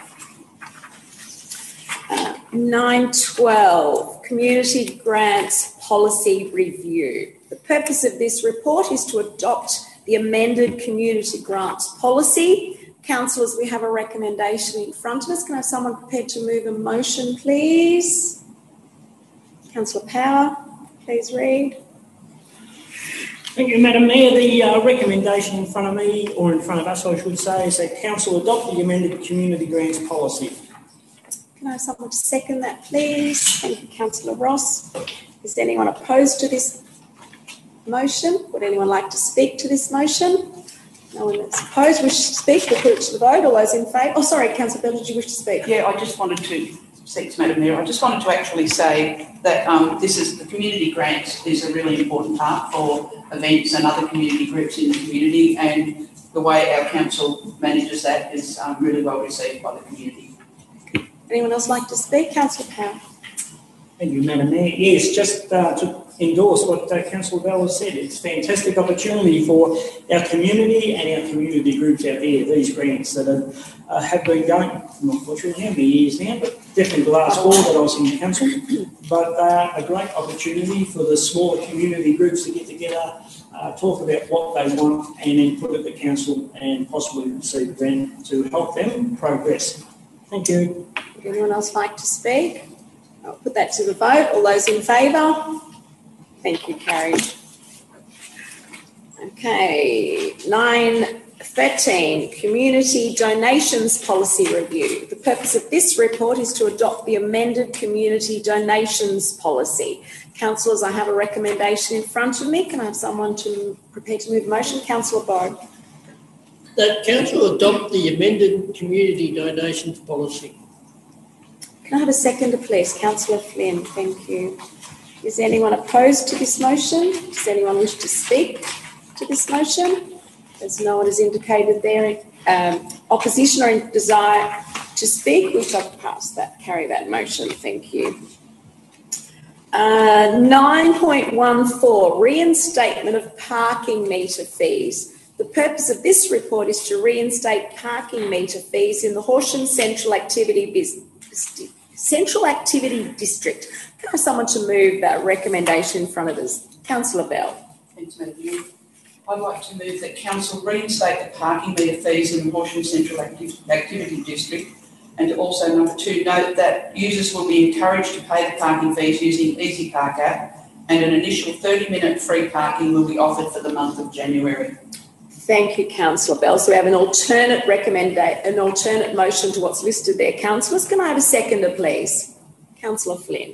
9.12, Community Grants Policy Review. The purpose of this report is to adopt the amended Community Grants Policy. Councillors, we have a recommendation in front of us. Can I have someone prepared to move a motion, please? Councillor Power, please read. Thank you, Madam Mayor. The recommendation in front of me, or in front of us, I should say, is that Council adopt the amended Community Grants Policy. Can I have someone to second that, please? Thank you, Councillor Ross. Is there anyone opposed to this motion? Would anyone like to speak to this motion? No one that's opposed wishes to speak. We'll put it to the vote. All those in favour? Oh, sorry, Councillor Bell, did you wish to speak? Yeah, I just wanted to, thanks, Madam Mayor. I just wanted to actually say that the community grant is a really important part for events and other community groups in the community, and the way our council manages that is really well received by the community. Anyone else like to speak? Councillor Power. Thank you, Madam Mayor. Yes, just to endorse what Councillor Bell has said. It's a fantastic opportunity for our community and our community groups out there, these grants that have been going, I'm not quite sure how many years now, but definitely the last 4 that I was in council. But a great opportunity for the smaller community groups to get together, talk about what they want, and then put it to council and possibly receive a grant to help them progress. Thank you. Would anyone else like to speak? I'll put that to the vote. All those in favour? Thank you, carried. Okay, 9.13, Community Donations Policy Review. The purpose of this report is to adopt the amended Community Donations Policy. Councillors, I have a recommendation in front of me. Can I have someone prepare to move the motion? Councillor Bowe. That Council adopt the amended Community Donations Policy. Can I have a seconder, please? Councillor Flynn, thank you. Is anyone opposed to this motion? Does anyone wish to speak to this motion? As no one has indicated their opposition or desire to speak, we shall carry that motion. Thank you. 9.14, reinstatement of parking metre fees. The purpose of this report is to reinstate parking metre fees in the Horsham Central Activity District. Can I have someone to move that recommendation in front of us? Councillor Bell. Thanks, Madam Mayor. I'd like to move that Council reinstate the parking metre fees in the Horsham Central Activity District, and also, number 2, note that users will be encouraged to pay the parking fees using Easy Park app, and an initial 30-minute free parking will be offered for the month of January. Thank you, Councillor Bell. So we have an alternate motion to what's listed there. Councillors, can I have a seconder, please? Councillor Flynn.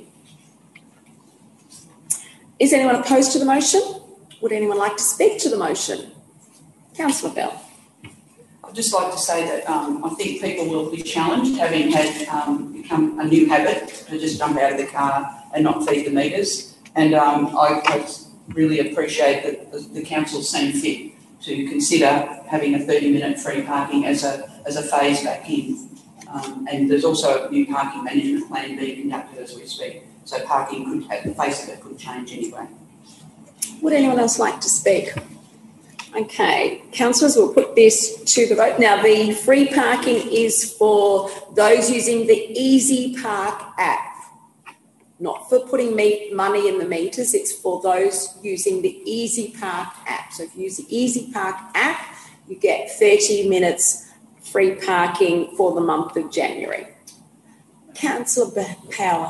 Is anyone opposed to the motion? Would anyone like to speak to the motion? Councillor Bell. I'd just like to say that I think people will be challenged, having had become a new habit to just jump out of the car and not feed the meters. And I really appreciate that the council seeing fit to consider having a 30-minute free parking as a phase back in. And there's also a new parking management plan being conducted as we speak. So parking could, at the face of it, could change anyway. Would anyone else like to speak? Okay, councillors, we'll put this to the vote. Now, the free parking is for those using the Easy Park app, not for putting money in the meters. It's for those using the Easy Park app. So if you use the Easy Park app, you get 30 minutes free parking for the month of January. Councillor Power.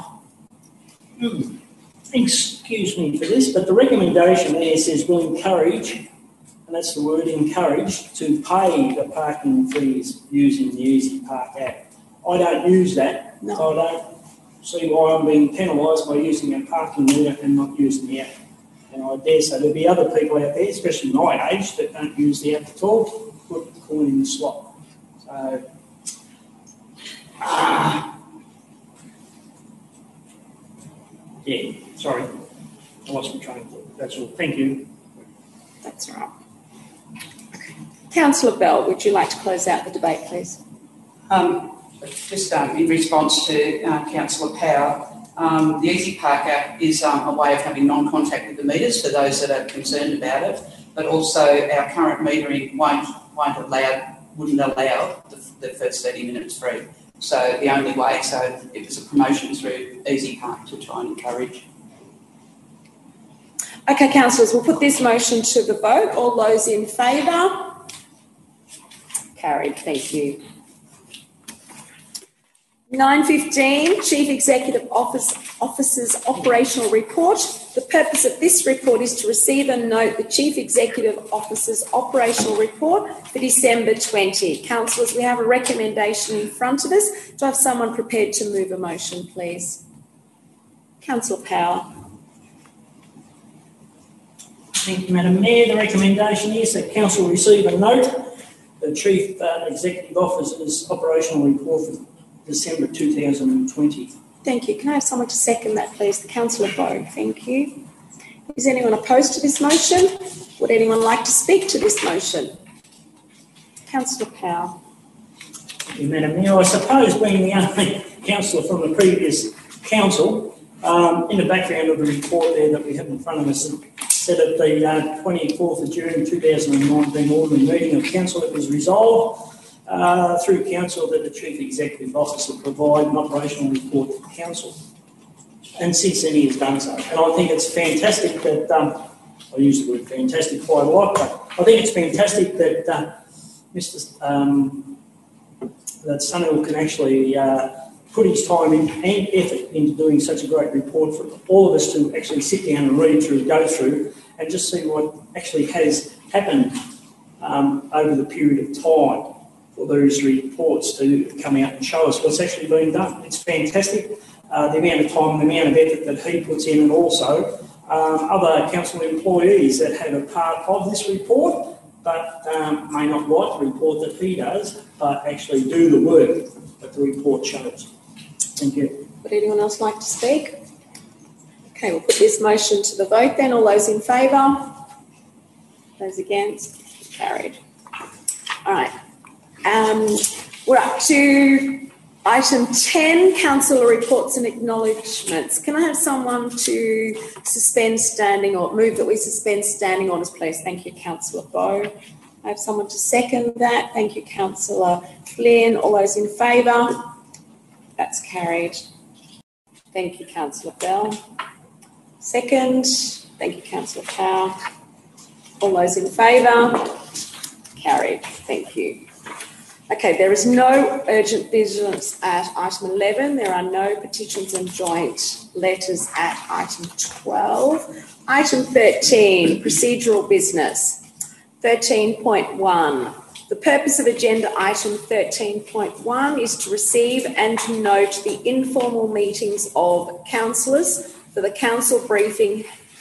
Excuse me for this, but the recommendation there says will encourage, and that's the word encourage, to pay the parking fees using the Easy Park app. I don't use that, No. so I don't see why I'm being penalised by using a parking meter and not using the app. And I dare say there'll be other people out there, especially my age, that don't use the app at all, put the coin in the slot. So, yeah, sorry, I lost my train of thought. That's all. Thank you. That's right. Okay. Councillor Bell, would you like to close out the debate, please? Just in response to Councillor Power, the Easy Park app is a way of having non-contact with the meters for those that are concerned about it, but also our current metering wouldn't allow the first 30 minutes free. So the only way, so it was a promotion through Easy Park to try and encourage. Okay, councillors, we'll put this motion to the vote. All those in favour? Carried, thank you. 9:15, Chief Executive Officer's Operational Report. The purpose of this report is to receive and note the Chief Executive Officer's Operational Report for December 20. Councillors, we have a recommendation in front of us. Do I have someone prepared to move a motion, please? Councillor Power. Thank you, Madam Mayor. The recommendation is that Council receive and note the Chief Executive Officer's Operational Report for December 2020. Thank you. Can I have someone to second that, please? Councillor Bowe, thank you. Is anyone opposed to this motion? Would anyone like to speak to this motion? Councillor Powell. Thank you, Madam Mayor. I suppose being the only councillor from the previous council, in the background of the report there that we have in front of us, said at the 24th of June 2019 ordinary meeting of council, it was resolved through council that the Chief Executive Officer provide an operational report to council. And since then he has done so. And I think it's fantastic that, I use the word fantastic quite a lot, but I think it's fantastic that that Sunil can actually put his time in and effort into doing such a great report for all of us to actually sit down and read through, go through, and just see what actually has happened over the period of time for those reports to come out and show us what's actually been done. It's fantastic, the amount of time, the amount of effort that he puts in, and also other council employees that have a part of this report but may not write the report that he does, but actually do the work that the report shows. Thank you. Would anyone else like to speak? Okay, we'll put this motion to the vote then. All those in favour? Those against? Carried. All right. We're up to item 10, councillor reports and acknowledgements. Can I have someone to suspend standing or move that we suspend standing orders, please? Thank you, Councillor Bowe. I have someone to second that. Thank you, Councillor Flynn. All those in favour? That's carried. Thank you, Councillor Bell. Second. Thank you, Councillor Power. All those in favour? Carried. Thank you. Okay, there is no urgent business at item 11. There are no petitions and joint letters at item 12. Item 13, procedural business. 13.1. The purpose of agenda item 13.1 is to receive and to note the informal meetings of councillors for the council briefing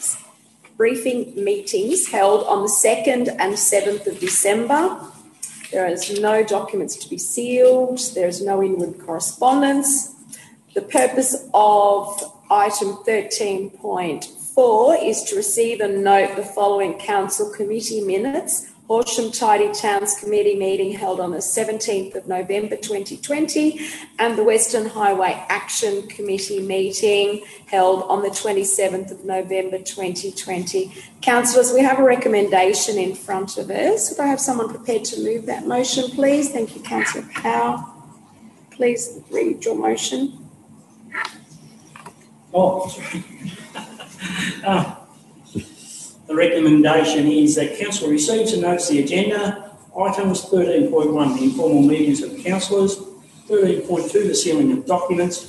meetings held on the 2nd and 7th of December. There is no documents to be sealed. There is no inward correspondence. The purpose of item 13.4 is to receive and note the following council committee minutes Horsham Tidy Towns Committee meeting held on the 17th of November 2020 and the Western Highway Action Committee meeting held on the 27th of November 2020. Councillors, we have a recommendation in front of us. Would I have someone prepared to move that motion, please? Thank you, Councillor Powell. Please read your motion. The recommendation is that Council receives and notes the agenda items 13.1, the informal meetings of councillors, 13.2, the sealing of documents,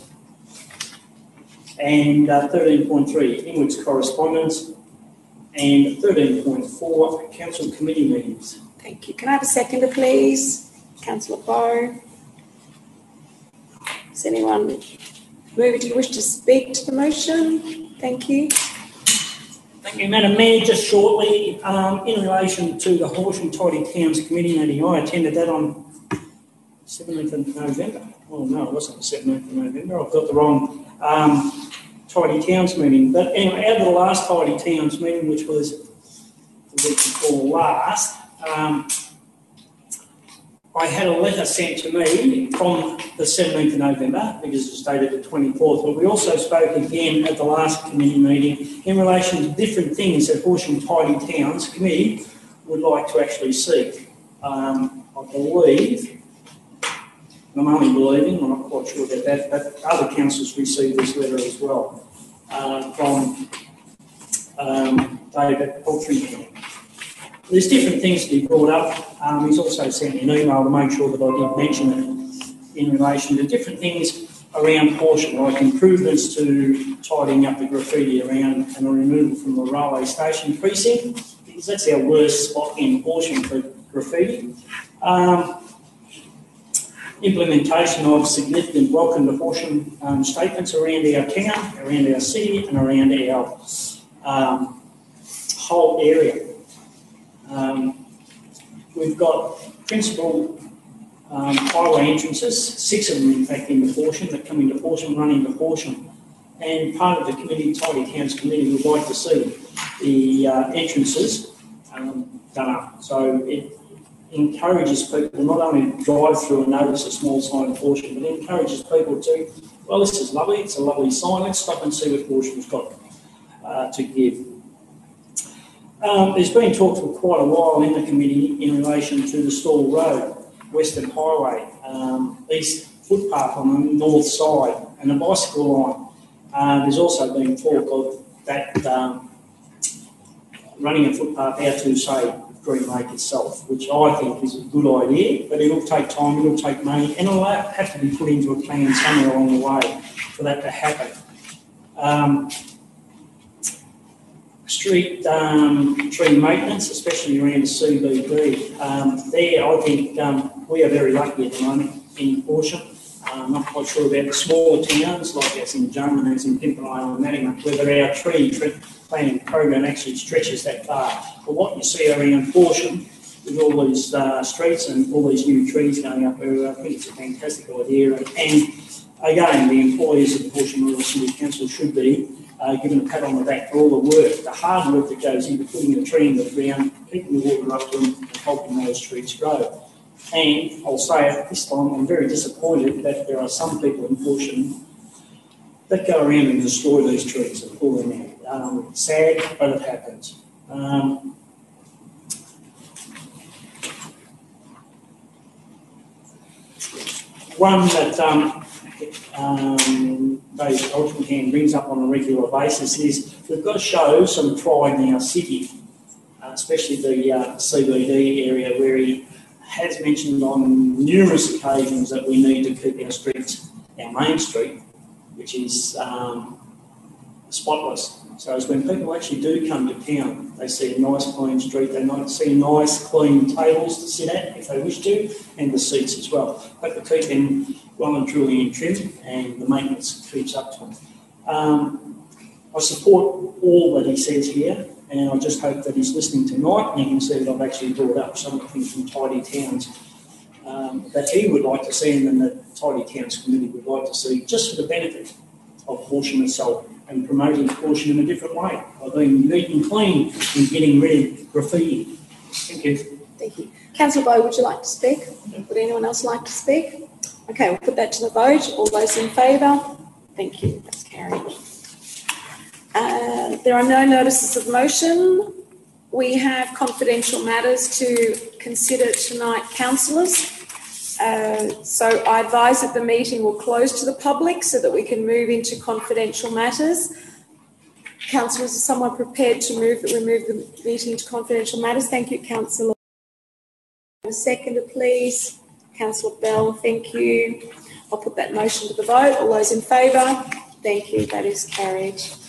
and 13.3, inwards correspondence, and 13.4, council committee meetings. Thank you. Can I have a seconder, please? Councillor Bowe. Does anyone move? Do you wish to speak to the motion? Thank you. Thank you, Madam Mayor. Just shortly, in relation to the Horsham Tidy Towns Committee meeting, I attended that on 17th of November. Oh, no, it wasn't the 17th of November. I've got the wrong Tidy Towns meeting. But anyway, out of the last Tidy Towns meeting, which was the week before last, I had a letter sent to me from the 17th of November, because it's dated the 24th, but we also spoke again at the last committee meeting in relation to different things that Horsham Tidy Towns Committee would like to actually see. I believe, and I'm only believing, I'm not quite sure about that, but other councils received this letter as well from David Paltrington. There's different things to be brought up. He's also sent me an email to make sure that I did mention it in relation to different things around Horsham, like improvements to tidying up the graffiti around and a removal from the railway station precinct, because that's our worst spot in Horsham for graffiti. Implementation of significant welcome to Horsham statements around our town, around our city and around our whole area. We've got principal highway entrances, 6 of them in fact into Horsham, that come into Horsham, run into Horsham. And part of the committee, Tidy Towns Committee, would like to see the entrances done up. So it encourages people not only to drive through and notice a small sign of Horsham, but it encourages people to, well, this is lovely, it's a lovely sign, let's stop and see what Horsham's got to give. There's been talk for quite a while in the committee in relation to the Stawell Road, Western Highway, east footpath on the north side and the bicycle line. There's also been talk of that running a footpath out to, say, Green Lake itself, which I think is a good idea, but it'll take time, it'll take money, and it'll have to be put into a plan somewhere along the way for that to happen. Street tree maintenance, especially around the CBD. There, I think we are very lucky at the moment in Horsham. I'm not quite sure about the smaller towns, like as in Drummond, as in Pimpernel and Manningham, whether our tree planting program actually stretches that far. But what you see around Horsham, with all these streets and all these new trees going up, I think it's a fantastic idea. And again, the employees of the Horsham Rural City Council should be given a pat on the back for all the work, the hard work that goes into putting the tree in the ground, keeping the water up to them, and helping those trees grow. And I'll say it this time, I'm very disappointed that there are some people in Horsham that go around and destroy these trees and pull them out. Sad, but it happens. One that Dave Paltrington brings up on a regular basis is we've got to show some pride in our city, especially the CBD area, where he has mentioned on numerous occasions that we need to keep our streets, our main street, which is spotless. So as when people actually do come to town, they see a nice clean street, they might see nice clean tables to sit at if they wish to, and the seats as well. But to keep them well and truly in trim, and the maintenance keeps up to them. I support all that he says here, and I just hope that he's listening tonight, and you can see that I've actually brought up some of the things from Tidy Towns that he would like to see, and then the Tidy Towns Committee would like to see, just for the benefit of Horsham itself, and promoting Horsham in a different way, by being neat and clean and getting rid of graffiti. Thank you. Thank you. Councillor Bowe, would you like to speak? Would anyone else like to speak? Okay, we'll put that to the vote. All those in favour? Thank you. That's carried. There are no notices of motion. We have confidential matters to consider tonight, councillors. So I advise that the meeting will close to the public so that we can move into confidential matters. Councillors, is someone prepared to move that we move the meeting to confidential matters? Thank you, Councillor. A seconder, please. Councillor Bell, thank you. I'll put that motion to the vote. All those in favour? Thank you. That is carried.